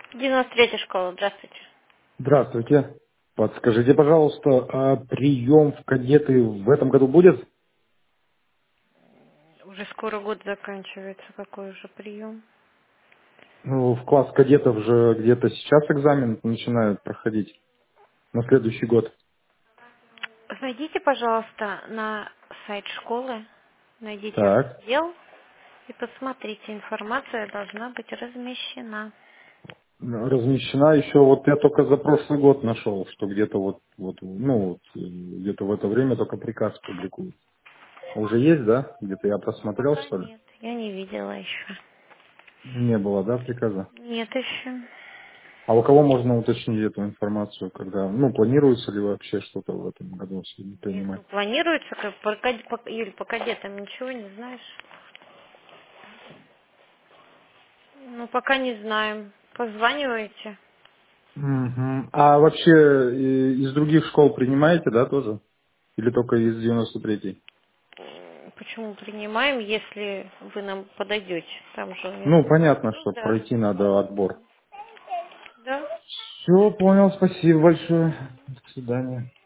93-я школа, здравствуйте. Здравствуйте. Подскажите, пожалуйста, а прием в кадеты в этом году будет? Уже скоро год заканчивается, какой уже прием? Ну, в класс кадетов же где-то сейчас экзамен начинают проходить на следующий год. Зайдите, пожалуйста, на сайт школы, найдите Так. раздел и посмотрите, информация должна быть размещена. Размещена еще, вот я только за прошлый год нашел, что где-то где-то в это время только приказ публикуют. Уже есть, да? Где-то я просмотрел, Пока что ли? нет, я не видела еще. Не было, да, приказа? Нет еще. А у кого можно уточнить эту информацию, когда, планируется ли вообще что-то в этом году Нет, принимать? ну планируется, как Юль, по кадетам ничего не знаешь? Ну, пока не знаем. Позваниваете? Мгм. А вообще из других школ принимаете, да, тоже? Или только из 93-й? Почему принимаем, если вы нам подойдете? Там же Ну, место. понятно, Ну что да. пройти надо отбор. Да. Все, понял, спасибо большое. До свидания.